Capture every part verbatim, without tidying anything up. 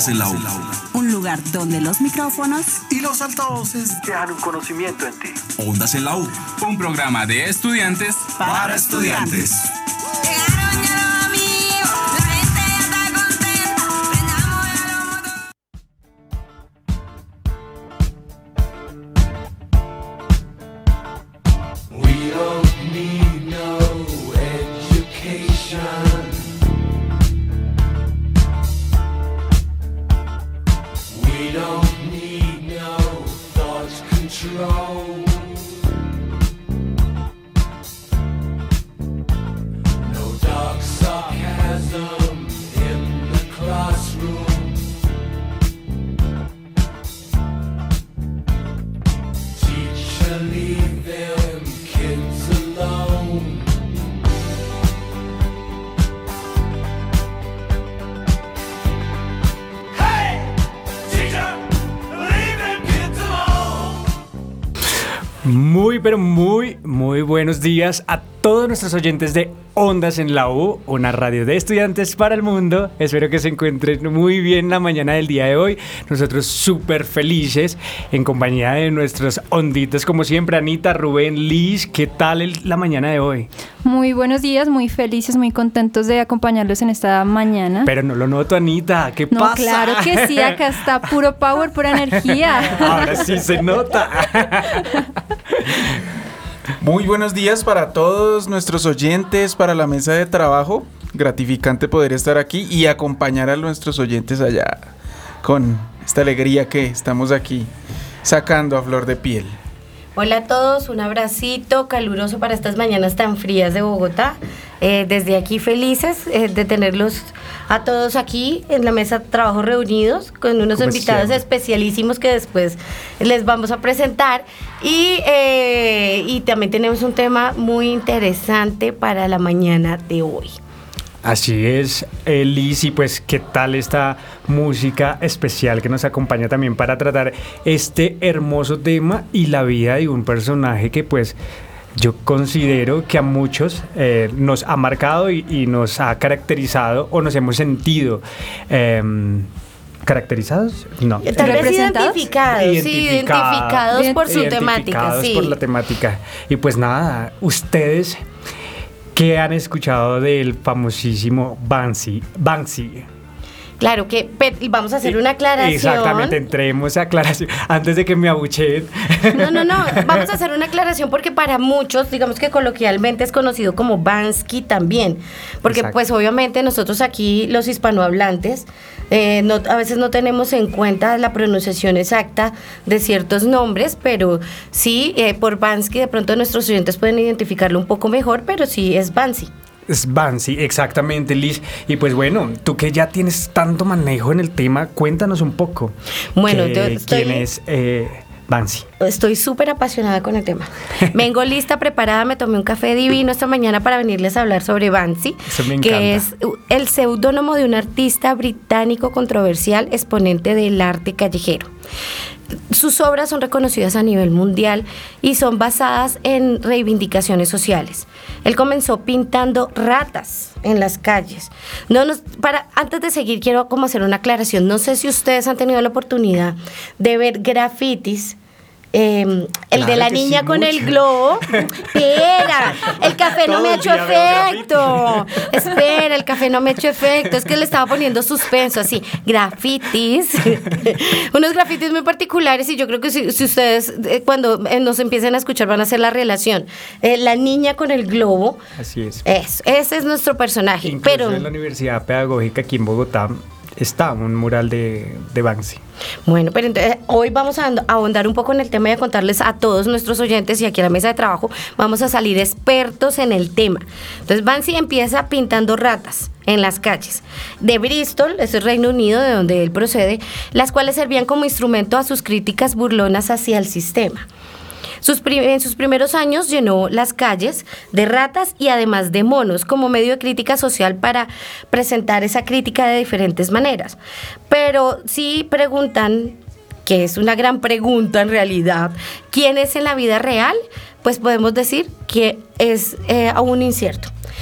Ondas en la U. Un lugar donde los micrófonos y los altavoces dejan un conocimiento en ti. Ondas en la U. Un programa de estudiantes para, para estudiantes. Muy, pero muy, muy buenos días a todos nuestros oyentes de Ondas en la U, una radio de estudiantes para el mundo. Espero que se encuentren muy bien la mañana del día de hoy. Nosotros súper felices en compañía de nuestros onditos, como siempre, Anita, Rubén, Liz. ¿Qué tal el, la mañana de hoy? Muy buenos días, muy felices, muy contentos de acompañarlos en esta mañana. Pero no lo noto, Anita, ¿qué no, pasa? Claro que sí, acá está puro power, pura energía. Ahora sí se nota. Muy buenos días para todos nuestros oyentes, para la mesa de trabajo. Gratificante poder estar aquí y acompañar a nuestros oyentes allá con esta alegría que estamos aquí sacando a flor de piel. Hola a todos, un abracito caluroso para estas mañanas tan frías de Bogotá. Eh, desde aquí felices eh, de tenerlos a todos aquí en la mesa de trabajo reunidos con unos invitados especialísimos que después les vamos a presentar. Y, eh, y también tenemos un tema muy interesante para la mañana de hoy. Así es, Liz, y pues qué tal esta música especial que nos acompaña también para tratar este hermoso tema y la vida de un personaje que pues yo considero que a muchos eh, nos ha marcado y, y nos ha caracterizado o nos hemos sentido eh, ¿caracterizados? No. Tal vez identificados, identificados, sí, identificados por su temática, sí. por la temática. Y pues nada, ustedes, ¿qué han escuchado del famosísimo Banksy? Banksy. Claro que vamos a hacer una aclaración. Exactamente, entremos a aclaración antes de que me abucheen. No, no, no, vamos a hacer una aclaración porque para muchos, digamos que coloquialmente es conocido como Banksy también, porque Exacto. pues obviamente nosotros aquí los hispanohablantes eh, no, a veces no tenemos en cuenta la pronunciación exacta de ciertos nombres, pero sí, eh, por Banksy de pronto nuestros oyentes pueden identificarlo un poco mejor, pero sí es Banksy. Es Banksy, exactamente, Liz. Y pues bueno, tú que ya tienes tanto manejo en el tema, cuéntanos un poco. Bueno, que, estoy, ¿quién es eh, Banksy? Estoy súper apasionada con el tema. Vengo lista, preparada, me tomé un café divino esta mañana para venirles a hablar sobre Banksy, Eso me encanta. Que es el seudónimo de un artista británico controversial, exponente del arte callejero. Sus obras son reconocidas a nivel mundial y son basadas en reivindicaciones sociales. Él comenzó pintando ratas en las calles. No nos, para, antes de seguir, quiero como hacer una aclaración. No sé si ustedes han tenido la oportunidad de ver grafitis. Eh, el claro de la niña sí, con mucho. El globo. Espera, el café no me ha hecho efecto. Espera, el café no me ha hecho efecto. Es que le estaba poniendo suspenso, así, grafitis. Unos grafitis muy particulares y yo creo que si, si ustedes eh, cuando eh, nos empiecen a escuchar van a hacer la relación. Eh, la niña con el globo. Así es. es ese es nuestro personaje. Incluso pero en la Universidad Pedagógica aquí en Bogotá está un mural de, de Banksy. Bueno, pero entonces hoy vamos a ahondar un poco en el tema y a contarles a todos nuestros oyentes y aquí a la mesa de trabajo vamos a salir expertos en el tema. Entonces Banksy empieza pintando ratas en las calles de Bristol, eso es Reino Unido, de donde él procede, las cuales servían como instrumento a sus críticas burlonas hacia el sistema. Sus prim- en sus primeros años llenó las calles de ratas y además de monos como medio de crítica social para presentar esa crítica de diferentes maneras. Pero si preguntan, que es una gran pregunta en realidad, ¿quién es en la vida real? Pues podemos decir que es eh, aún incierto.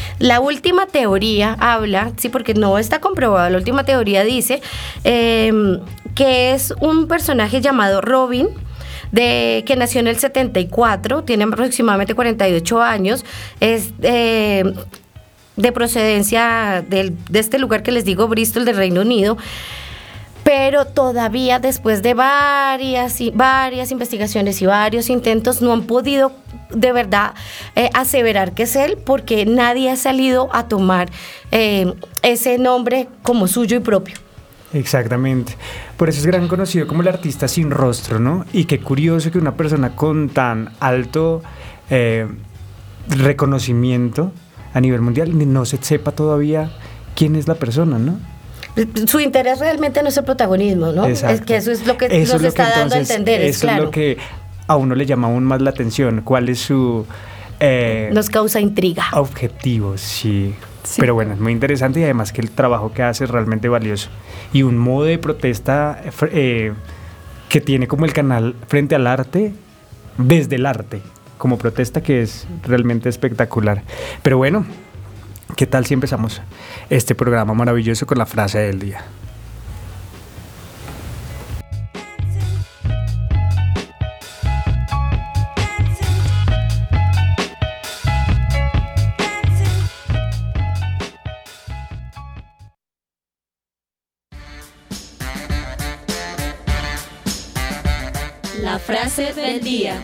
La última teoría habla, sí, porque no está comprobado, la última teoría dice eh, que es un personaje llamado Robin, de, que nació en el setenta y cuatro, tiene aproximadamente cuarenta y ocho años, es eh, de procedencia del, de este lugar que les digo, Bristol, del Reino Unido, pero todavía después de varias, y varias investigaciones y varios intentos no han podido de verdad eh, aseverar que es él, porque nadie ha salido a tomar eh, ese nombre como suyo y propio. Exactamente. Por eso es gran conocido como el artista sin rostro, ¿no? Y qué curioso que una persona con tan alto eh, reconocimiento a nivel mundial no se sepa todavía quién es la persona, ¿no? Su interés realmente no es el protagonismo, ¿no? Exacto. Es que eso es lo que eso nos es lo está que, dando entonces, a entender, es eso claro. es lo que a uno le llama aún más la atención. ¿Cuál es su eh, nos causa intriga? objetivo? Sí. Sí. Pero bueno, es muy interesante y además que el trabajo que hace es realmente valioso. Y un modo de protesta eh, que tiene como el canal frente al arte, desde el arte, como protesta, que es realmente espectacular. Pero bueno, ¿qué tal si empezamos este programa maravilloso con la frase del día? La frase del día.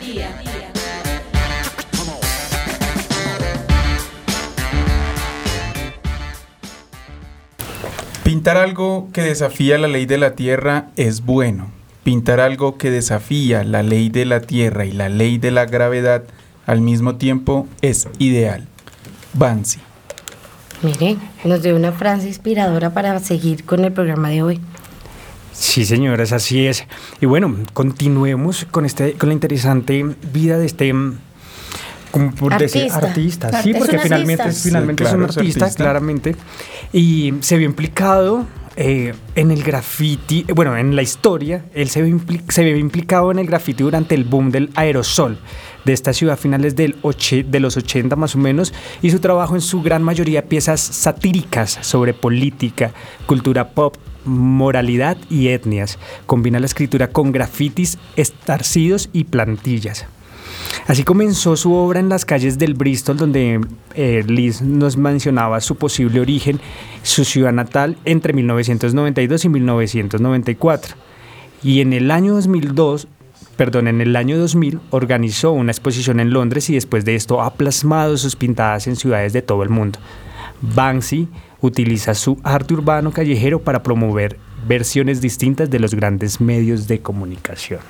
Pintar algo que desafía la ley de la tierra es bueno. Pintar algo que desafía la ley de la tierra y la ley de la gravedad al mismo tiempo es ideal. Banksy. Mire, nos dio una frase inspiradora para seguir con el programa de hoy. Sí, señoras, así es. Y bueno, continuemos con este, con la interesante vida de este, como por artista. decir, artista. Sí, Es porque un finalmente, artista. finalmente Sí, es un claro, es artista, artista. claramente. Y se vio implicado eh, en el graffiti, eh, bueno, en la historia, él se ve, impli- se ve implicado en el graffiti durante el boom del aerosol de esta ciudad a finales del och- de los ochenta más o menos, y su trabajo en su gran mayoría piezas satíricas sobre política, cultura pop, moralidad y etnias. Combina la escritura con grafitis estarcidos y plantillas. Así comenzó su obra en las calles del Bristol, donde eh, Liz nos mencionaba su posible origen, su ciudad natal, entre mil novecientos noventa y dos y mil novecientos noventa y cuatro. Y en el año dos mil dos, perdón, en el año dos mil organizó una exposición en Londres y después de esto ha plasmado sus pintadas en ciudades de todo el mundo. Banksy utiliza su arte urbano callejero para promover versiones distintas de los grandes medios de comunicación.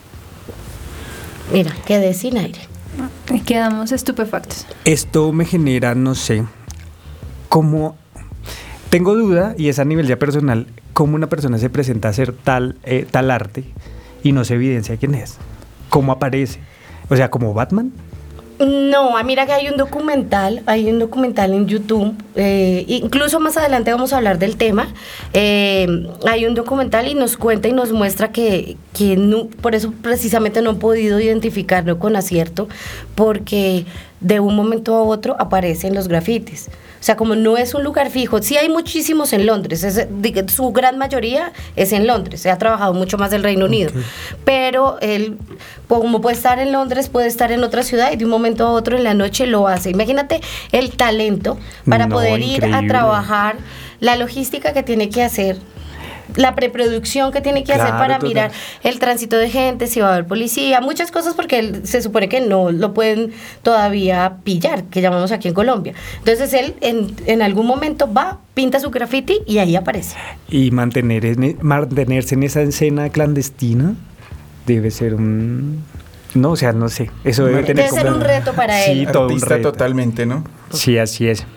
Mira, quedé sin aire. Y quedamos estupefactos. Esto me genera, no sé, cómo... Tengo duda, y es a nivel ya personal, cómo una persona se presenta a hacer tal, eh, tal arte y no se evidencia quién es. ¿Cómo aparece? O sea, ¿como Batman? No, mira que hay un documental, hay un documental en YouTube, eh, incluso más adelante vamos a hablar del tema, eh, hay un documental y nos cuenta y nos muestra que, que no, por eso precisamente no he podido identificarlo con acierto, porque de un momento a otro aparecen los grafitis. O sea, como no es un lugar fijo, sí hay muchísimos en Londres, es, su gran mayoría es en Londres, se ha trabajado mucho más del Reino Unido, okay. Pero él, como puede estar en Londres, puede estar en otra ciudad y de un momento a otro en la noche lo hace. Imagínate el talento para no, poder increíble. ir a trabajar, la logística que tiene que hacer, la preproducción que tiene que claro, hacer para total. mirar el tránsito de gente, si va a haber policía, muchas cosas, porque él, se supone que no lo pueden todavía pillar, que llamamos aquí en Colombia. Entonces él en, en algún momento va, pinta su graffiti y ahí aparece. Y mantener en, mantenerse en esa escena clandestina debe ser un... No, o sea, no sé. Eso debe, debe tener ser como... un reto para sí, él. Todo Artista un reto. totalmente, ¿no? Sí, así es.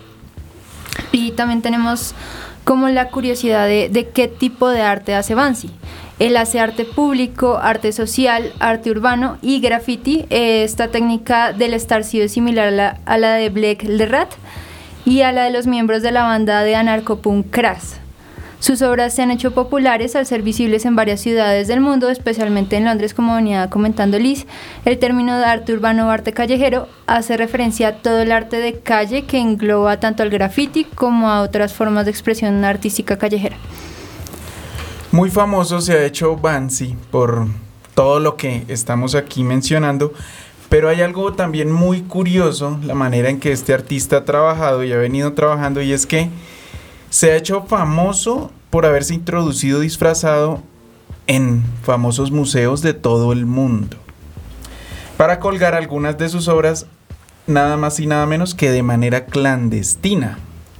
Y también tenemos como la curiosidad de, de qué tipo de arte hace Banksy. Él hace arte público, arte social, arte urbano y graffiti. Esta técnica del estarcido es similar a la, a la de Black Le Rat y a la de los miembros de la banda de anarcopunk Crass. Sus obras se han hecho populares al ser visibles en varias ciudades del mundo, especialmente en Londres, como venía comentando Liz. El término de arte urbano o arte callejero hace referencia a todo el arte de calle que engloba tanto al graffiti como a otras formas de expresión artística callejera. Muy famoso se ha hecho Banksy por todo lo que estamos aquí mencionando, pero hay algo también muy curioso, la manera en que este artista ha trabajado y ha venido trabajando, y es que se ha hecho famoso por haberse introducido disfrazado en famosos museos de todo el mundo para colgar algunas de sus obras, nada más y nada menos que de manera clandestina.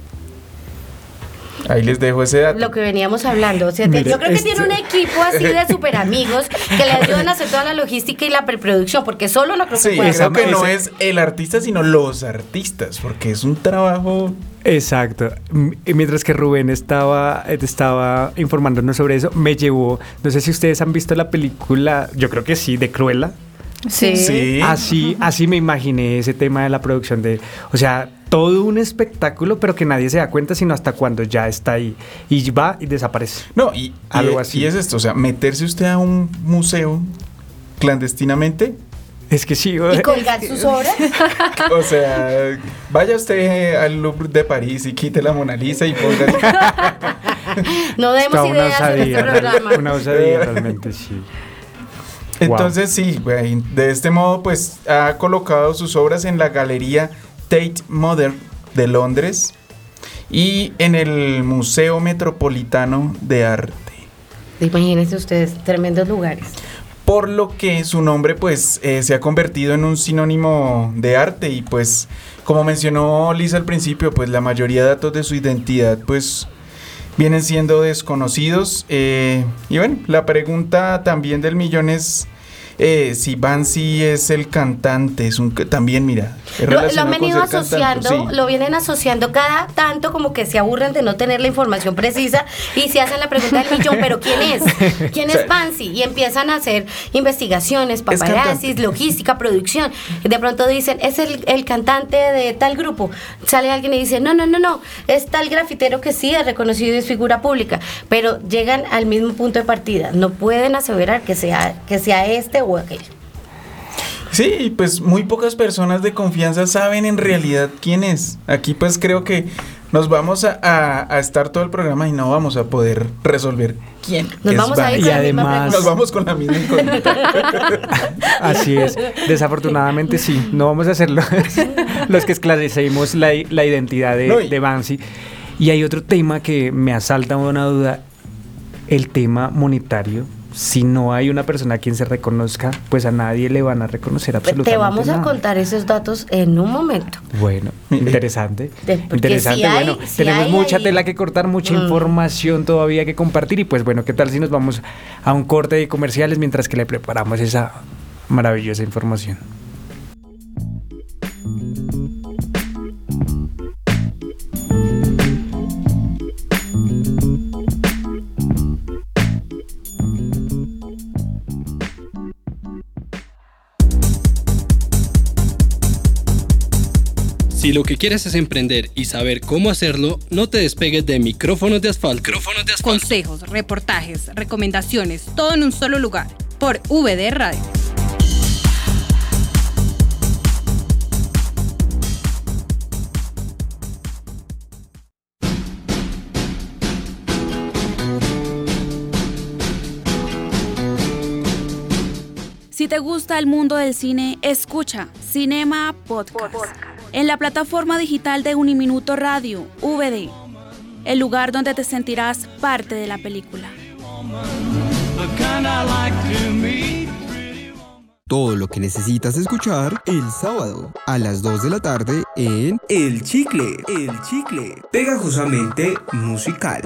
Ahí les dejo ese dato. Lo que veníamos hablando, o sea, Mire, yo creo que este... tiene un equipo así de super amigos que le ayudan a hacer toda la logística y la preproducción, porque solo no creo que Sí, pueda. creo que no ese- es el artista, sino los artistas, porque es un trabajo... Exacto. M- Mientras que Rubén estaba, estaba informándonos sobre eso, me llevó, no sé si ustedes han visto la película, yo creo que sí, de Cruella. Sí. Sí. Así, así me imaginé ese tema de la producción de, o sea, todo un espectáculo, pero que nadie se da cuenta sino hasta cuando ya está ahí y va y desaparece. No, y, Algo y, así. y es esto, o sea, meterse usted a un museo clandestinamente, Es que sí. Y colgar sus obras. o sea, vaya usted al Louvre de París y quite la Mona Lisa y ponga... No demos Está una ideas en este osadía, programa. una osadía realmente, sí. Entonces sí, güey, de este modo pues ha colocado sus obras en la galería Tate Modern de Londres y en el Museo Metropolitano de Arte. Imagínense ustedes, tremendos lugares. Por lo que su nombre pues eh, se ha convertido en un sinónimo de arte y pues como mencionó Lisa al principio, pues la mayoría de datos de su identidad pues vienen siendo desconocidos. Eh, y bueno, la pregunta también del millón es eh, si Banksy es el cantante, es un también mira, es Lo, lo han relacionado con venido ser asociando, cantante, sí. lo vienen asociando cada tanto como que se aburren de no tener la información precisa y se hacen la pregunta del millón, pero ¿quién es? ¿Quién O sea, es Banksy? Y empiezan a hacer investigaciones, cantante. paparazzis, logística, producción. Y de pronto dicen, es el, el cantante de tal grupo. Sale alguien y dice, no, no, no, no, es tal grafitero que sí es reconocido y es figura pública. Pero llegan al mismo punto de partida. No pueden aseverar que sea, que sea este o aquel. Sí, pues muy pocas personas de confianza saben en realidad quién es. Aquí pues creo que nos vamos a, a, a estar todo el programa y no vamos a poder resolver quién Nos es vamos a ir Banksy. con la misma además- pregunta. Nos vamos con la misma incógnita. Así es. Desafortunadamente sí, no vamos a hacerlo. Los que esclarecemos la, la identidad de, No, y- de Banksy. Y hay otro tema que me asalta una duda, el tema monetario. Si no hay una persona a quien se reconozca, pues a nadie le van a reconocer absolutamente Te vamos a nada. contar esos datos en un momento. Bueno, interesante. De- porque Interesante, si hay- bueno, si tenemos hay mucha ahí- tela que cortar, mucha Mm. información todavía que compartir y pues bueno, ¿qué tal si nos vamos a un corte de comerciales mientras que le preparamos esa maravillosa información? Si lo que quieres es emprender y saber cómo hacerlo, no te despegues de Micrófonos de Asfalto. Micrófonos de Asfalto. Consejos, reportajes, recomendaciones, todo en un solo lugar, por V D Radio. Si te gusta el mundo del cine, escucha Cinema Podcast. En la plataforma digital de Uniminuto Radio, V D. El lugar donde te sentirás parte de la película. Todo lo que necesitas escuchar el sábado a las dos de la tarde en El Chicle, El Chicle, pegajosamente musical.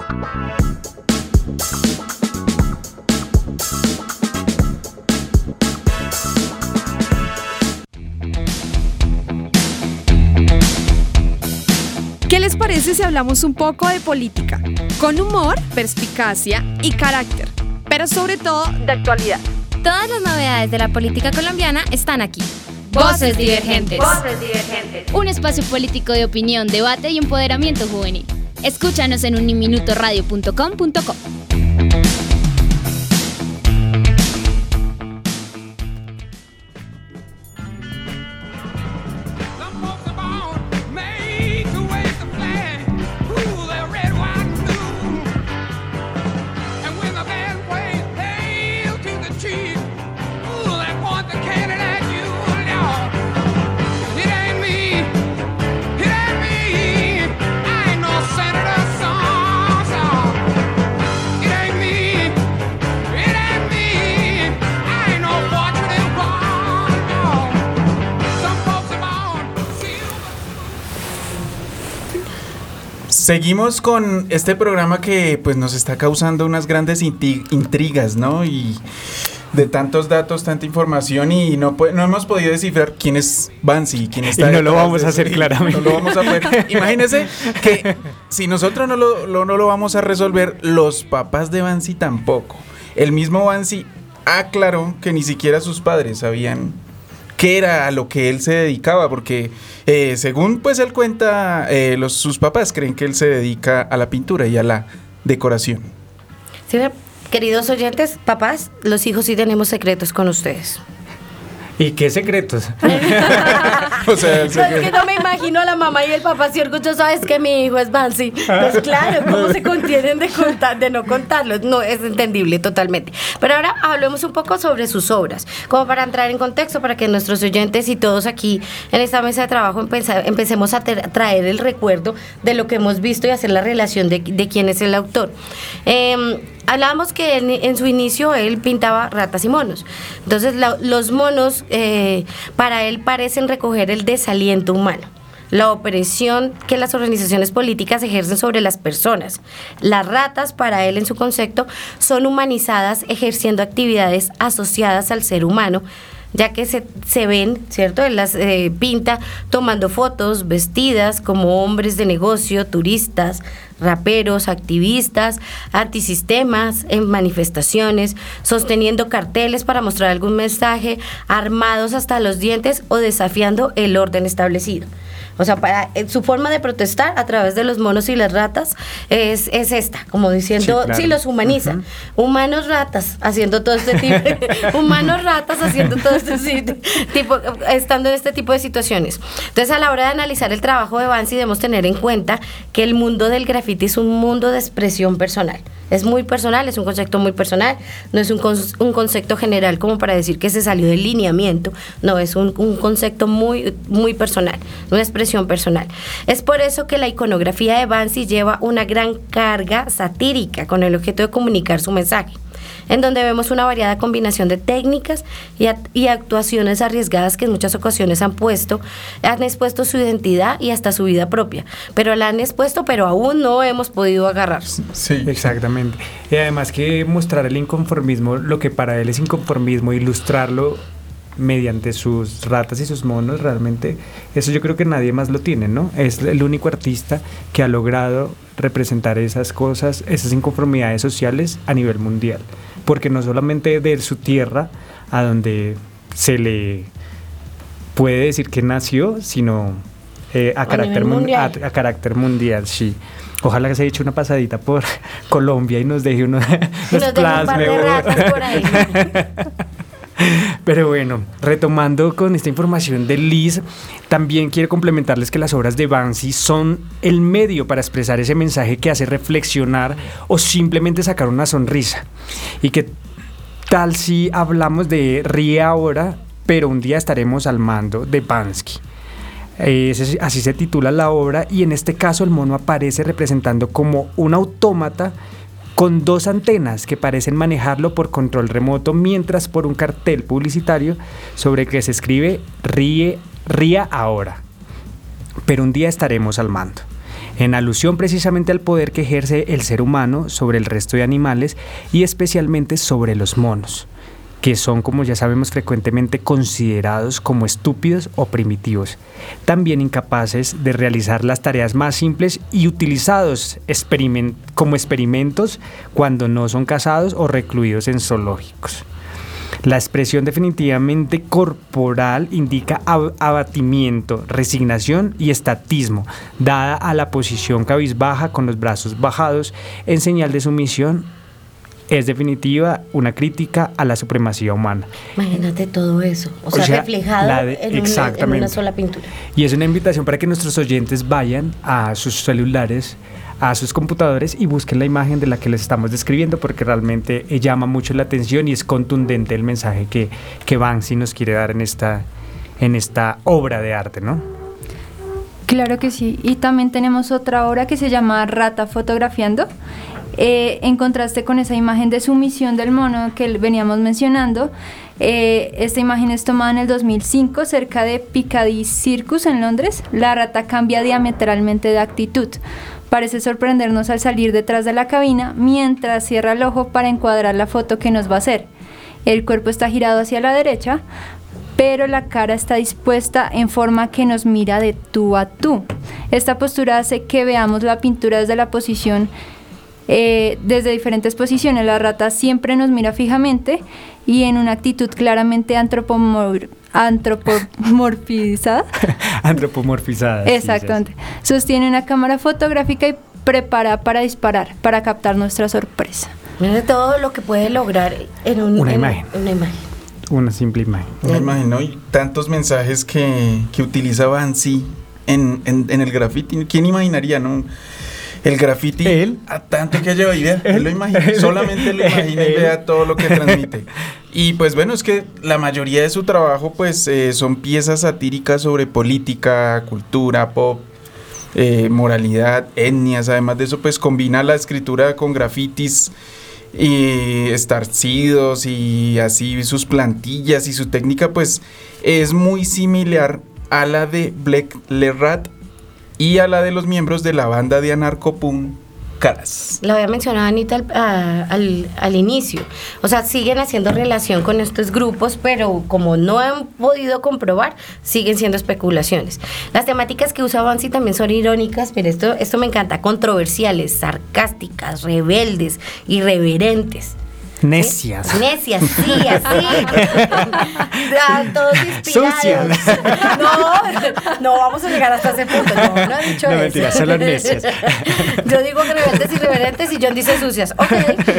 ¿Qué les parece si hablamos un poco de política? Con humor, perspicacia y carácter, pero sobre todo de actualidad. Todas las novedades de la política colombiana están aquí. Voces Divergentes. Voces Divergentes. Un espacio político de opinión, debate y empoderamiento juvenil. Escúchanos en uniminutoradio punto com punto co. Seguimos con este programa que pues nos está causando unas grandes inti- intrigas, ¿no? Y de tantos datos, tanta información y no, no hemos podido descifrar quién es Bansi, quién está. Y no lo vamos a hacer claramente. No lo vamos a hacer. Imagínense que si nosotros no lo, lo, no lo vamos a resolver, los papás de Bansi tampoco. El mismo Bansi aclaró que ni siquiera sus padres sabían qué era a lo que él se dedicaba, porque eh, según pues él cuenta, eh, los, sus papás creen que él se dedica a la pintura y a la decoración. Sí, queridos oyentes, papás, los hijos sí tenemos secretos con ustedes. ¿Y qué secretos? O sea, es que no me imagino a la mamá y el papá si orgulloso, sabes que mi hijo es Bansi. Pues claro, ¿cómo se contienen de contar, de no contarlo? No, es entendible totalmente. Pero ahora hablemos un poco sobre sus obras, como para entrar en contexto, para que nuestros oyentes y todos aquí en esta mesa de trabajo empeza, empecemos a ter, traer el recuerdo de lo que hemos visto y hacer la relación de, de quién es el autor. Eh, Hablábamos que en, en su inicio él pintaba ratas y monos. Entonces la, los monos eh, para él parecen recoger el desaliento humano, la opresión que las organizaciones políticas ejercen sobre las personas. Las ratas para él en su concepto son humanizadas ejerciendo actividades asociadas al ser humano, ya que se, se ven, ¿cierto? Él las eh, pinta tomando fotos, vestidas como hombres de negocio, turistas, raperos, activistas, antisistemas, en manifestaciones, sosteniendo carteles para mostrar algún mensaje, armados hasta los dientes o desafiando el orden establecido. O sea, para, su forma de protestar a través de los monos y las ratas es, es esta, como diciendo, sí, claro. Sí, los humaniza. Uh-huh. Humanos ratas haciendo todo este tipo, humanos ratas haciendo todo este tipo, estando en este tipo de situaciones. Entonces, a la hora de analizar el trabajo de Bansi, debemos tener en cuenta que el mundo del graffiti es un mundo de expresión personal. Es muy personal, es un concepto muy personal, no es un, con, un concepto general como para decir que se salió del lineamiento, no, es un, un concepto muy, muy personal, una expresión personal. Es por eso que la iconografía de Bansi lleva una gran carga satírica con el objeto de comunicar su mensaje, en donde vemos una variada combinación de técnicas y, a, y actuaciones arriesgadas que en muchas ocasiones han puesto, han expuesto su identidad y hasta su vida propia, pero la han expuesto, pero aún no hemos podido agarrar. Sí, exactamente. Y además que mostrar el inconformismo, lo que para él es inconformismo, ilustrarlo mediante sus ratas y sus monos, realmente eso yo creo que nadie más lo tiene, ¿no? Es el único artista que ha logrado representar esas cosas, esas inconformidades sociales a nivel mundial, porque no solamente de su tierra a donde se le puede decir que nació, sino eh, a, a, carácter mundial. A, a carácter mundial, sí. Ojalá que se haya hecho una pasadita por Colombia y nos deje uno, y nos deje un par de ratas por ahí. Pero bueno, retomando con esta información de Liz, también quiero complementarles que las obras de Bansi son el medio para expresar ese mensaje que hace reflexionar o simplemente sacar una sonrisa. Y que tal si hablamos de ríe ahora, pero un día estaremos al mando de Bansi. Eh, así se titula la obra, y en este caso el mono aparece representando como un autómata con dos antenas que parecen manejarlo por control remoto, mientras por un cartel publicitario sobre el que se escribe ríe, ría ahora, pero un día estaremos al mando, en alusión precisamente al poder que ejerce el ser humano sobre el resto de animales y especialmente sobre los monos, que son, como ya sabemos, frecuentemente considerados como estúpidos o primitivos, también incapaces de realizar las tareas más simples y utilizados experiment- como experimentos cuando no son cazados o recluidos en zoológicos. La expresión definitivamente corporal indica ab- abatimiento, resignación y estatismo, dada a la posición cabizbaja con los brazos bajados en señal de sumisión. Es definitiva una crítica a la supremacía humana. Imagínate todo eso, o, o sea, sea, reflejado de, en, una, en una sola pintura. Y es una invitación para que nuestros oyentes vayan a sus celulares, a sus computadores y busquen la imagen de la que les estamos describiendo, porque realmente llama mucho la atención y es contundente el mensaje que, que Banksy nos quiere dar en esta, en esta obra de arte, ¿no? Claro que sí, y también tenemos otra obra que se llama Rata fotografiando, eh, en contraste con esa imagen de sumisión del mono que veníamos mencionando. Eh, esta imagen es tomada en el dos mil cinco cerca de Piccadilly Circus en Londres. La rata cambia diametralmente de actitud. Parece sorprendernos al salir detrás de la cabina mientras cierra el ojo para encuadrar la foto que nos va a hacer. El cuerpo está girado hacia la derecha, pero la cara está dispuesta en forma que nos mira de tú a tú. Esta postura hace que veamos la pintura desde la posición, eh, desde diferentes posiciones. La rata siempre nos mira fijamente y en una actitud claramente antropomor- antropomorfizada. Antropomorfizada. Exactamente. Sí, sí. Sostiene una cámara fotográfica y prepara para disparar, para captar nuestra sorpresa. Mira todo lo que puede lograr en un, una, en, imagen. una imagen. Una simple imagen. Una imagen, ¿no? Y tantos mensajes que, que utiliza Banksy en, en, en el graffiti. ¿Quién imaginaría, no? El graffiti, él, a tanto que haya idea, él, él lo imagina, solamente lo imagina y vea todo lo que transmite. Y pues bueno, es que la mayoría de su trabajo pues eh, son piezas satíricas sobre política, cultura, pop, eh, moralidad, etnias. Además de eso pues combina la escritura con grafitis y estarcidos y así sus plantillas, y su técnica pues es muy similar a la de Black Le Rat y a la de los miembros de la banda de anarcopunk Caras. Lo había mencionado Anita al, a, al, al inicio. O sea, siguen haciendo relación con estos grupos, pero como no han podido comprobar, siguen siendo especulaciones. Las temáticas que usa Banksy también son irónicas, pero esto, esto me encanta, controversiales, sarcásticas, rebeldes, irreverentes. Necias. ¿Sí? Necias, sí, así. Todos inspirados. Sucias. No, no vamos a llegar hasta ese punto. No, no he dicho no, eso. Mentira, solo necias. Yo digo rebeldes y irreverentes y John dice sucias. Ok.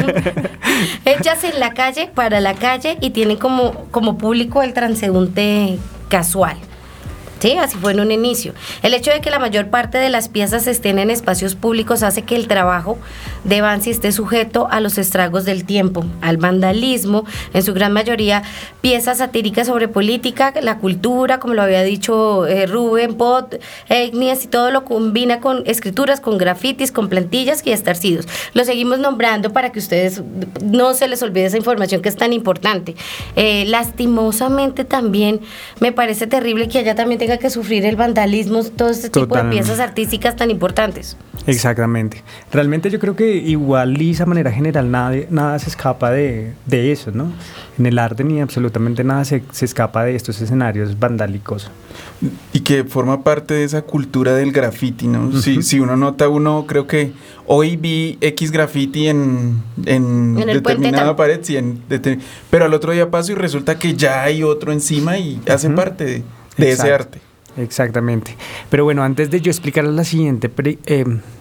Hechas en la calle, para la calle, y tienen como, como público el transeúnte casual. Sí, así fue en un inicio. El hecho de que la mayor parte de las piezas estén en espacios públicos hace que el trabajo de Banksy esté sujeto a los estragos del tiempo, al vandalismo, en su gran mayoría piezas satíricas sobre política, la cultura, como lo había dicho eh, Rubén, pot, etnias, y todo lo combina con escrituras, con grafitis, con plantillas y estarcidos. Lo seguimos nombrando para que ustedes no se les olvide esa información que es tan importante. Eh, lastimosamente también me parece terrible que allá también tenga que sufrir el vandalismo, todo este tipo Totalmente. de piezas artísticas tan importantes. Exactamente. Realmente yo creo que igual y de manera general nada, nada se escapa de, de eso, ¿no? En el arte ni absolutamente nada se, se escapa de estos escenarios vandálicos. Y que forma parte de esa cultura del graffiti, ¿no? Uh-huh. Si, si uno nota, uno creo que hoy vi X graffiti en, en, en determinada pared, sí, en deter... pero al otro día paso y resulta que ya hay otro encima y uh-huh. hacen parte de... de Exacto, ese arte. Exactamente. Pero bueno, antes de yo explicarles la siguiente pre, eh,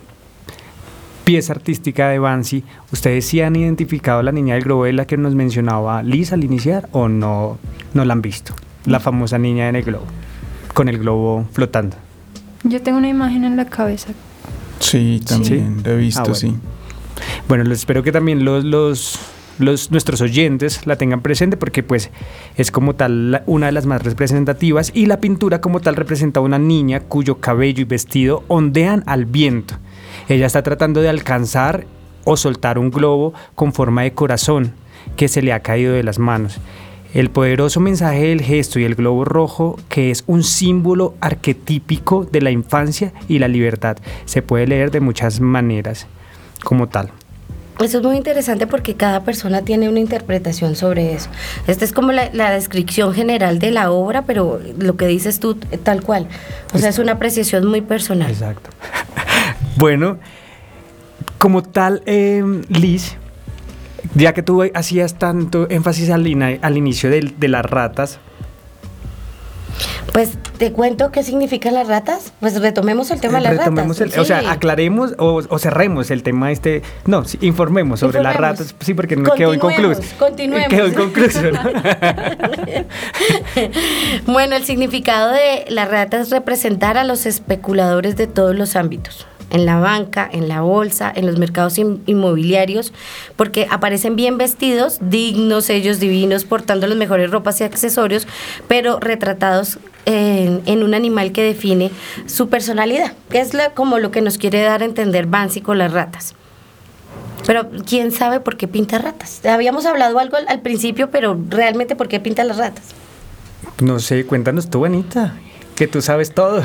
pieza artística de Banksy, ¿ustedes sí han identificado a la niña del globo de la que nos mencionaba Liz al iniciar o no, no la han visto? La famosa niña en el globo, con el globo flotando. Yo tengo una imagen en la cabeza. Sí, también, ¿sí? La he visto, ah, bueno. sí. Bueno, espero que también los... los Los, nuestros oyentes la tengan presente, porque pues es como tal la, una de las más representativas, y la pintura como tal representa a una niña cuyo cabello y vestido ondean al viento. Ella está tratando de alcanzar o soltar un globo con forma de corazón que se le ha caído de las manos. El poderoso mensaje del gesto y el globo rojo, que es un símbolo arquetípico de la infancia y la libertad, se puede leer de muchas maneras como tal. Eso es muy interesante porque cada persona tiene una interpretación sobre eso. Esta es como la, la descripción general de la obra, pero lo que dices tú, tal cual. O sea, es una apreciación muy personal. Exacto. Bueno, como tal, eh, Liz, Ya que tú hacías tanto énfasis al, ina- al inicio de, de las ratas. Pues te cuento qué significan las ratas. Pues retomemos el tema de las retomemos ratas. El, o sea, Sí. aclaremos o, o cerremos el tema este. No, sí, informemos sobre Informemos. las ratas. Sí, porque no quedó inconcluso. Continuemos. Quedó inconcluso, ¿no? Bueno, el significado de las ratas es representar a los especuladores de todos los ámbitos. En la banca, en la bolsa, en los mercados in- inmobiliarios, porque aparecen bien vestidos, dignos, ellos divinos, portando las mejores ropas y accesorios, pero retratados en, en un animal que define su personalidad, que es la- como lo que nos quiere dar a entender Banksy con las ratas. Pero quién sabe por qué pinta ratas. Habíamos hablado algo al, al principio, pero realmente por qué pinta las ratas. No sé, cuéntanos tú, Anita, que tú sabes todo.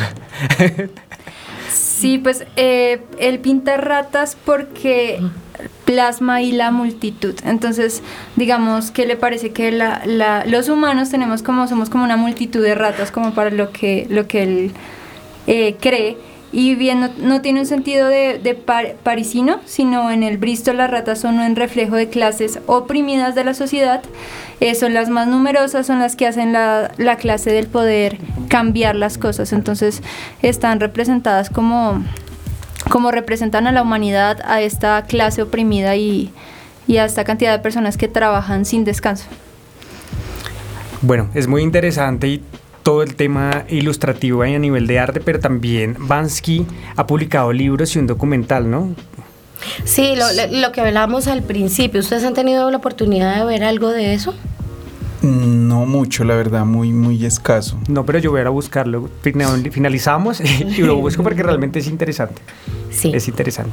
Sí, pues eh, él pinta ratas porque plasma ahí la multitud. Entonces, digamos que le parece que la, la, los humanos tenemos como, somos como una multitud de ratas, como para lo que, lo que él eh, cree. Y bien, no, no tiene un sentido de, de par, parisino, sino en el Bristol las ratas son un reflejo de clases oprimidas de la sociedad. Eh, son las más numerosas, son las que hacen la, la clase del poder cambiar las cosas. Entonces están representadas como, como representan a la humanidad, a esta clase oprimida y, y a esta cantidad de personas que trabajan sin descanso. Bueno, es muy interesante y todo el tema ilustrativo ahí a nivel de arte, pero también Banksy ha publicado libros y un documental, ¿no? Sí, lo, lo, lo que hablábamos al principio. ¿Ustedes han tenido la oportunidad de ver algo de eso? No mucho, la verdad, muy, muy escaso. No, pero yo voy a ir a buscarlo. Finalizamos y lo busco porque realmente es interesante. Sí. Es interesante.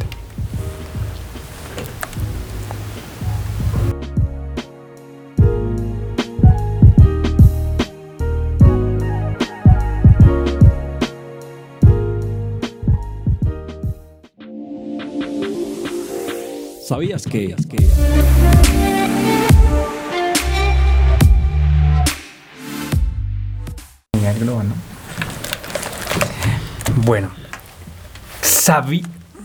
¿Sabías que? Bueno, sabí,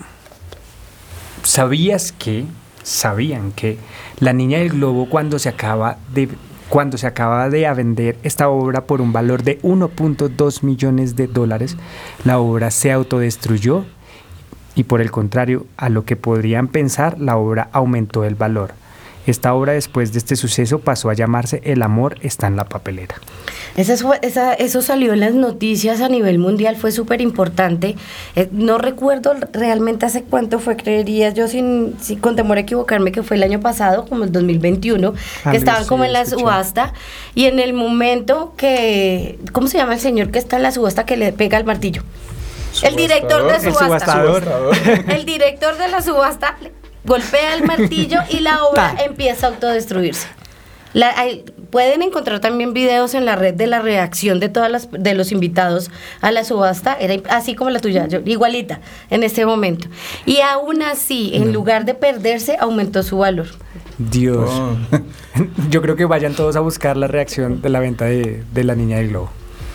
¿sabías que? ¿Sabían que La Niña del Globo, cuando se acaba de cuando se acaba de vender esta obra por un valor de uno punto dos millones de dólares, la obra se autodestruyó? Y por el contrario, a lo que podrían pensar, la obra aumentó el valor. Esta obra, después de este suceso, pasó a llamarse El amor está en la papelera. Esa, fue- esa, eso salió en las noticias a nivel mundial, fue súper importante. Eh, no recuerdo realmente hace cuánto fue, creería yo, sin, sin- con temor a equivocarme, que fue el año pasado, como el dos mil veintiuno, Ah, que estaban sí, como en la escuché. subasta, y en el momento que, ¿cómo se llama el señor que está en la subasta que le pega el martillo? El director de El subasta. subastador. El director de la subasta golpea el martillo y la obra empieza a autodestruirse. La, hay- pueden encontrar también videos en la red de la reacción de todas las de los invitados a la subasta, era así como la tuya, yo- igualita en este momento. Y aún así, en lugar de perderse, aumentó su valor. Dios. Oh. Yo creo que vayan todos a buscar la reacción de la venta de, de La Niña del Globo.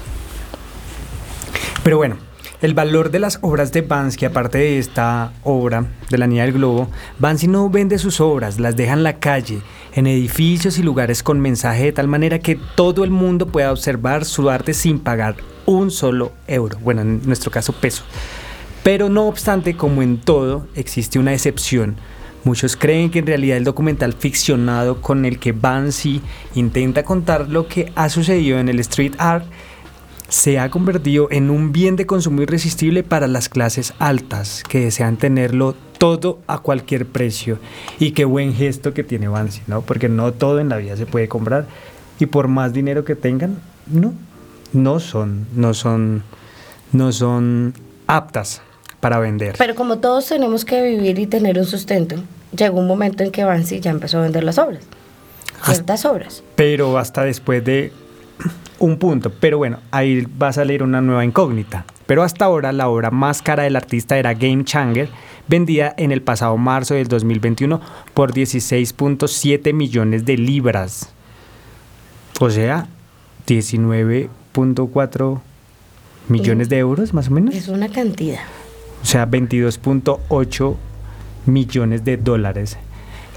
Pero bueno, el valor de las obras de Banksy, aparte de esta obra de La Niña del Globo, Banksy no vende sus obras, las deja en la calle, en edificios y lugares con mensaje, de tal manera que todo el mundo pueda observar su arte sin pagar un solo euro, bueno, en nuestro caso peso. Pero no obstante, como en todo, existe una excepción. Muchos creen que en realidad el documental ficcionado con el que Banksy intenta contar lo que ha sucedido en el street art se ha convertido en un bien de consumo irresistible para las clases altas que desean tenerlo todo a cualquier precio. Y qué buen gesto que tiene Banksy, ¿no? Porque no todo en la vida se puede comprar y por más dinero que tengan, no, no son, no son, no son aptas para vender. Pero como todos tenemos que vivir y tener un sustento, llegó un momento en que Banksy ya empezó a vender las obras, ciertas obras. Pero hasta después de un punto. Pero bueno, ahí va a salir una nueva incógnita. Pero hasta ahora la obra más cara del artista era Game Changer, vendida en el pasado marzo del dos mil veintiuno por dieciséis punto siete millones de libras. O sea, diecinueve punto cuatro millones de euros más o menos. Es una cantidad. O sea, veintidós punto ocho millones de dólares.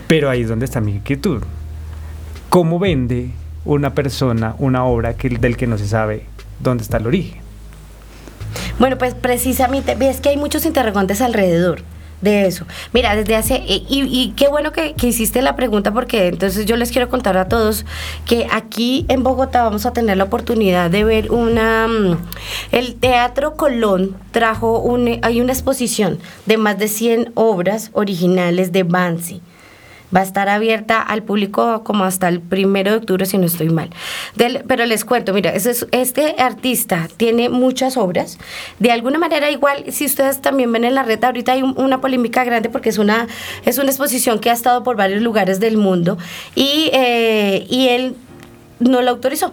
Pero ahí es donde está mi inquietud. ¿Cómo vende una persona una obra que, del que no se sabe dónde está el origen? Bueno, pues precisamente, ves que hay muchos interrogantes alrededor de eso. Mira, desde hace, y, y qué bueno que, que hiciste la pregunta, porque entonces yo les quiero contar a todos que aquí en Bogotá vamos a tener la oportunidad de ver una, el Teatro Colón trajo, un, hay una exposición de más de cien obras originales de Banksy. Va a estar abierta al público como hasta el primero de octubre, si no estoy mal. Del, pero les cuento, mira, este, este artista tiene muchas obras. De alguna manera, igual, si ustedes también ven en la red, ahorita hay un, una polémica grande porque es una, es una exposición que ha estado por varios lugares del mundo y, eh, y él no la autorizó.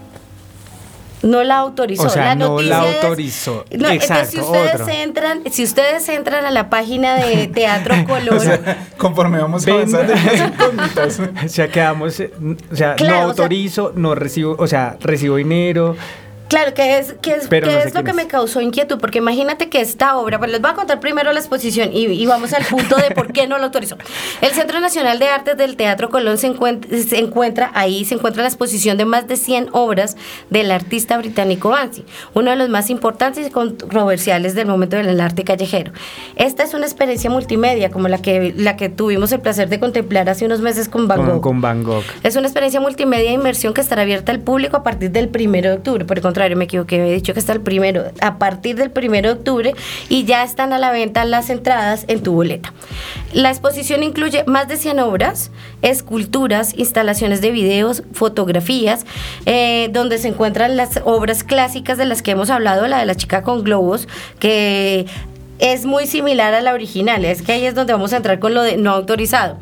No la autorizó. O sea, la no la es, autorizó. No, Exacto, entonces, si ustedes otro. entran, si ustedes entran a la página de Teatro Colón, o sea, conforme vamos avanzando en las incógnitas. O sea, quedamos, o sea, Claro, no o sea, autorizo, no recibo, o sea, recibo dinero. claro, que es, que es, Pero que no sé es lo quién que es. me causó inquietud, porque imagínate que esta obra, pues les voy a contar primero la exposición y, y vamos al punto de por qué no lo autorizó. El Centro Nacional de Artes del Teatro Colón se encuentra, se encuentra ahí, se encuentra la exposición de más de cien obras del artista británico Banksy, uno de los más importantes y controversiales del momento del arte callejero. Esta es una experiencia multimedia, como la que, la que tuvimos el placer de contemplar hace unos meses con Van Gogh. Con, con Van Gogh. Es una experiencia multimedia de inmersión que estará abierta al público a partir del primero de octubre. Por el contrario, me equivoqué, me he dicho que está el primero, a partir del primero de octubre, y ya están a la venta las entradas en tu boleta. La exposición incluye más de cien obras, esculturas, instalaciones de videos, fotografías, eh, donde se encuentran las obras clásicas de las que hemos hablado, la de la chica con globos, que es muy similar a la original. Es que ahí es donde vamos a entrar con lo de no autorizado.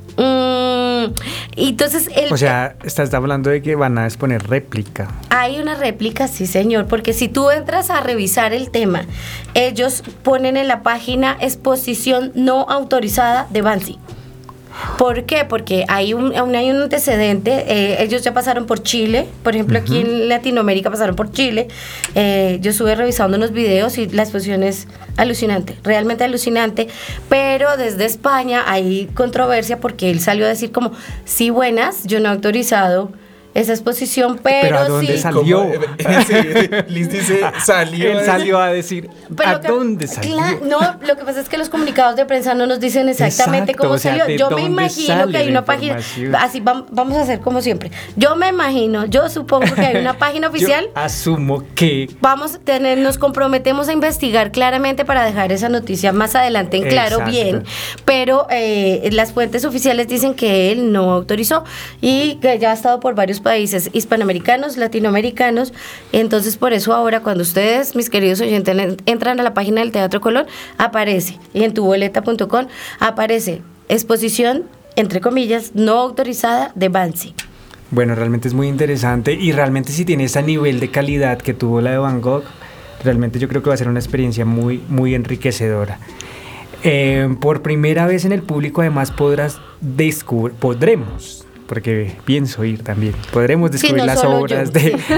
Mm, y entonces el, O sea, estás hablando de que van a exponer réplica. hay una réplica, sí señor, porque si tú entras a revisar el tema, ellos ponen en la página exposición no autorizada de Banksy. ¿Por qué? Porque hay un, hay un antecedente, eh, ellos ya pasaron por Chile, por ejemplo, uh-huh. aquí en Latinoamérica pasaron por Chile, eh, yo estuve revisando unos videos y la exposición es alucinante, realmente alucinante, pero desde España hay controversia porque él salió a decir como, sí, buenas, yo no he autorizado esa exposición, pero, ¿Pero a dónde sí. salió? Sí, Liz dice, salió. Él salió a decir, Pero ¿a lo que- dónde salió? Claro, no, lo que pasa es que los comunicados de prensa no nos dicen exactamente Exacto, cómo o sea, salió. ¿de Yo me dónde imagino sale que hay la una página, información? así vam- vamos a hacer como siempre. Yo me imagino, yo supongo que hay una página oficial. Yo asumo que Vamos a tener, nos comprometemos a investigar claramente para dejar esa noticia más adelante en claro, Exacto. bien, pero eh, las fuentes oficiales dicen que él no autorizó y que ya ha estado por varios países hispanoamericanos, latinoamericanos, entonces por eso ahora cuando ustedes, mis queridos oyentes, en- entran a la página del Teatro Colón, aparece, y en tu boleta punto com aparece exposición, entre comillas, no autorizada de Banksy. Bueno, realmente es muy interesante y realmente si tiene ese nivel de calidad que tuvo la de Van Gogh, realmente yo creo que va a ser una experiencia muy, muy enriquecedora. Eh, por primera vez en el público además podrás descubrir, podremos, porque pienso ir también, podremos descubrir Sí, no las solo obras yo. de,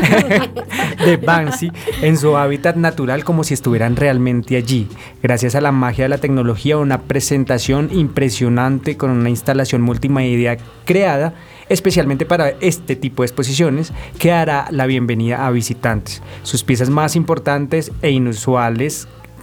de Banksy en su hábitat natural como si estuvieran realmente allí, gracias a la magia de la tecnología, una presentación impresionante con una instalación multimedia creada especialmente para este tipo de exposiciones que hará la bienvenida a visitantes. Sus piezas más importantes e inusuales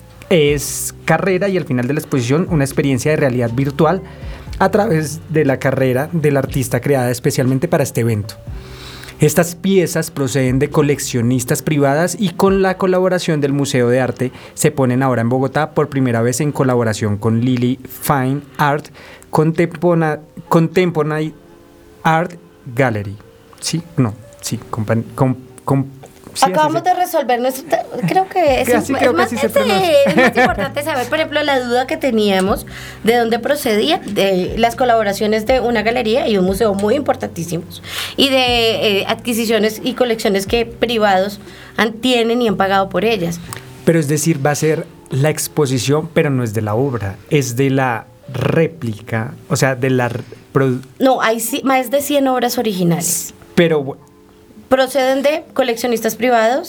es Carrera y al final de la exposición una experiencia de realidad virtual a través de la carrera del artista creada especialmente para este evento. Estas piezas proceden de coleccionistas privadas y con la colaboración del Museo de Arte se ponen ahora en Bogotá por primera vez en colaboración con Lily Fine Art Contempona- Contemporary Art Gallery. Sí, no, sí, compa- com- com- sí, Acabamos así se- de resolver nuestro... Creo que es, Que así es creo que más, así se es, pronuncia. es más importante saber, por ejemplo, la duda que teníamos de dónde procedían de las colaboraciones de una galería y un museo muy importantísimos y de eh, adquisiciones y colecciones que privados han, tienen y han pagado por ellas. Pero es decir, va a ser la exposición, pero no es de la obra, es de la réplica, o sea, de la... produ- No, hay ci- más de cien obras originales. Pero Proceden de coleccionistas privados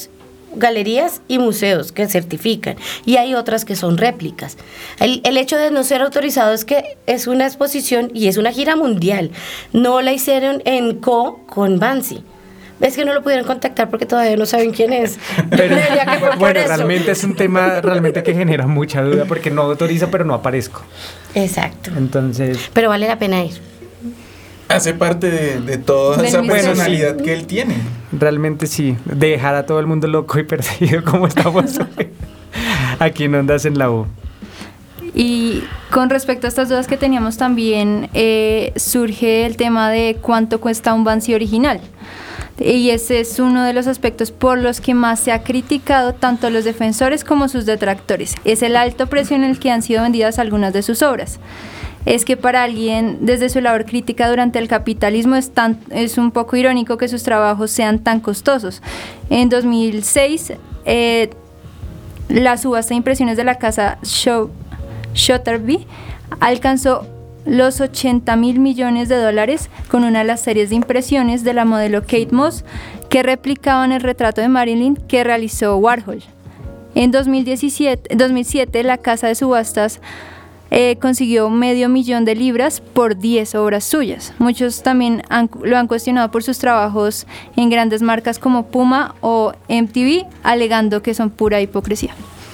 galerías y museos que certifican, y hay otras que son réplicas. El, el hecho de no ser autorizado es que es una exposición y es una gira mundial. No la hicieron en co con Banksy. Es que no lo pudieron contactar porque todavía no saben quién es. Pero, bueno, realmente es un tema realmente que genera mucha duda porque no autoriza, pero no aparezco. Exacto. Entonces. Pero vale la pena ir. Hace parte de, de toda esa personalidad bueno, sí, que él tiene. Realmente sí. Dejar a todo el mundo loco y perseguido como estamos aquí en Ondas en la U. Y con respecto a estas dudas que teníamos también, eh, surge el tema de cuánto cuesta un Banksy original. Y ese es uno de los aspectos por los que más se ha criticado tanto los defensores como sus detractores. Es el alto precio en el que han sido vendidas algunas de sus obras. Es que para alguien desde su labor crítica durante el capitalismo es, tan, es un poco irónico que sus trabajos sean tan costosos. En dos mil seis, eh, la subasta de impresiones de la casa Show, Sotheby's alcanzó los ochenta mil millones de dólares con una de las series de impresiones de la modelo Kate Moss que replicaban el retrato de Marilyn que realizó Warhol. En dos mil diecisiete, dos mil siete la casa de subastas eh, consiguió medio millón de libras por diez obras suyas. Muchos también han, lo han cuestionado por sus trabajos en grandes marcas como Puma o M T V, alegando que son pura hipocresía.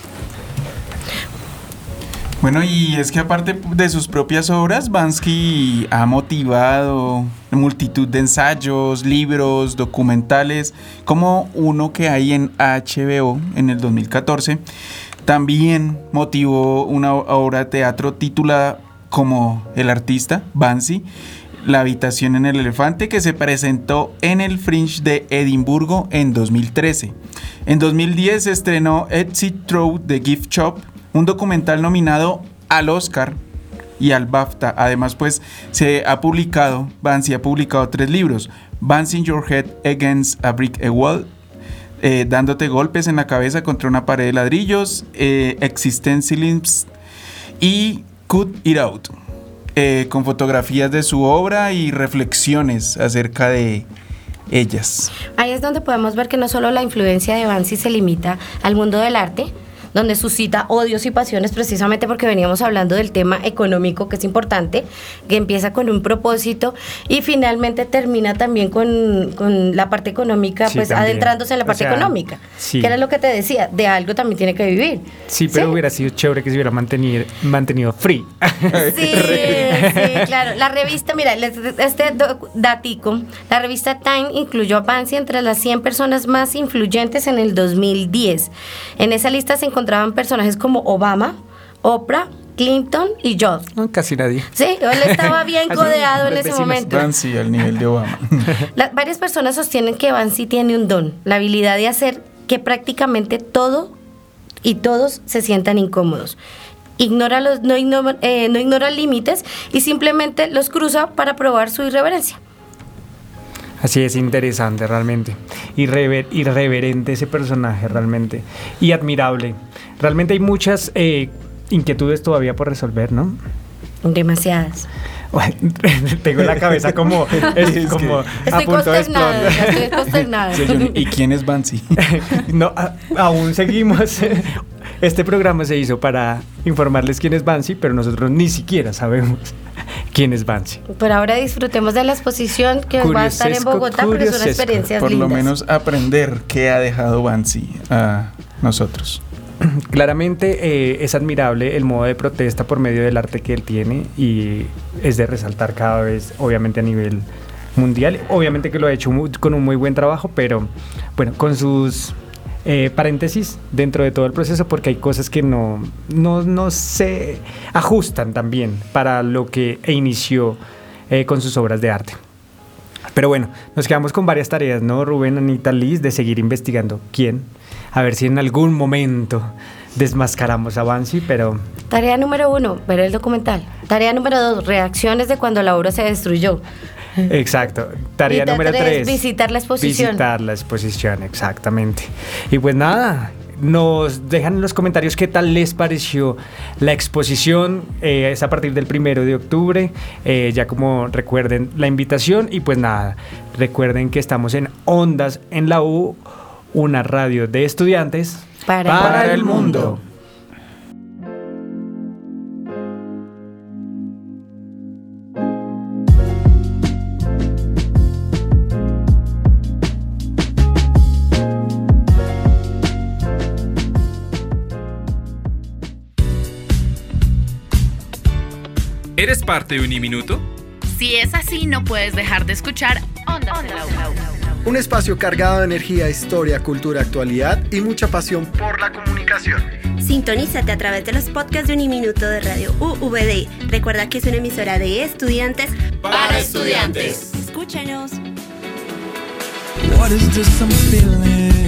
Bueno, y es que aparte de sus propias obras, Banksy ha motivado multitud de ensayos, libros, documentales, como uno que hay en H B O en el dos mil catorce. También motivó una obra de teatro titulada como El artista, Banksy, La habitación en el elefante, que se presentó en el Fringe de Edimburgo en dos mil trece. En dos mil diez se estrenó Exit Through the Gift Shop, un documental nominado al Oscar y al BAFTA. Además, pues, se ha publicado, Banksy ha publicado tres libros: Banksy in Your Head Against a Brick Wall, eh, dándote golpes en la cabeza contra una pared de ladrillos, eh, Existentialism y Cut It Out, eh, con fotografías de su obra y reflexiones acerca de ellas. Ahí es donde podemos ver que no solo la influencia de Banksy se limita al mundo del arte, donde suscita odios y pasiones precisamente porque veníamos hablando del tema económico, que es importante, que empieza con un propósito y finalmente termina también con, con la parte económica, sí, pues también adentrándose en la parte o sea, económica, sí, que era lo que te decía, de algo también tiene que vivir. Sí, pero ¿sí? Hubiera sido chévere que se hubiera mantenido, mantenido free. Sí, sí, claro. La revista, mira, este datico, la revista Time incluyó a Banksy entre las cien personas más influyentes en el dos mil diez. En esa lista se encontró encontraban personajes como Obama, Oprah, Clinton y George. No, casi nadie. Sí, él estaba bien codeado en ese vecinos. momento. Banksy al nivel de Obama. La, varias personas sostienen que Banksy tiene un don, la habilidad de hacer que prácticamente todo y todos se sientan incómodos. Ignora los, no, ignora, eh, no ignora límites y simplemente los cruza para probar su irreverencia. Así es, interesante realmente, Irrever, irreverente ese personaje realmente, y admirable. Realmente hay muchas eh, inquietudes todavía por resolver, ¿no? Demasiadas. Tengo la cabeza como, es, es como a punto de explotar. Estoy consternada. ¿Y quién es Banksy? No, a, aún seguimos. Este programa se hizo para informarles quién es Banksy, pero nosotros ni siquiera sabemos quién es Banksy. Por ahora disfrutemos de la exposición que va a estar en Bogotá, pero es una experiencia Por lindas. lo menos aprender qué ha dejado Banksy a nosotros. Claramente eh, es admirable el modo de protesta por medio del arte que él tiene y es de resaltar cada vez, obviamente a nivel mundial. Obviamente que lo ha hecho muy, con un muy buen trabajo, pero bueno, con sus eh, paréntesis dentro de todo el proceso, porque hay cosas que no, no, no se ajustan también para lo que inició eh, con sus obras de arte. Pero bueno, nos quedamos con varias tareas, ¿no, Rubén, Anita, Liz, de seguir investigando quién, a ver si en algún momento desmascaramos a Banksy, pero... Tarea número uno, ver el documental. Tarea número dos, reacciones de cuando la obra se destruyó. Exacto. Tarea número tres, tres, visitar la exposición. Visitar la exposición, exactamente. Y pues nada, nos dejan en los comentarios qué tal les pareció la exposición. Eh, es a partir del primero de octubre. Eh, ya como recuerden la invitación. Y pues nada, recuerden que estamos en Ondas en la U. una radio de estudiantes para, para, para el mundo. ¿Eres parte de Uniminuto? Si es así, no puedes dejar de escuchar Ondas en la U. Un espacio cargado de energía, historia, cultura, actualidad y mucha pasión por la comunicación. Sintonízate a través de los podcasts de Uniminuto de Radio U V D. Recuerda que es una emisora de estudiantes para estudiantes. Escúchanos. What is this I'm feeling?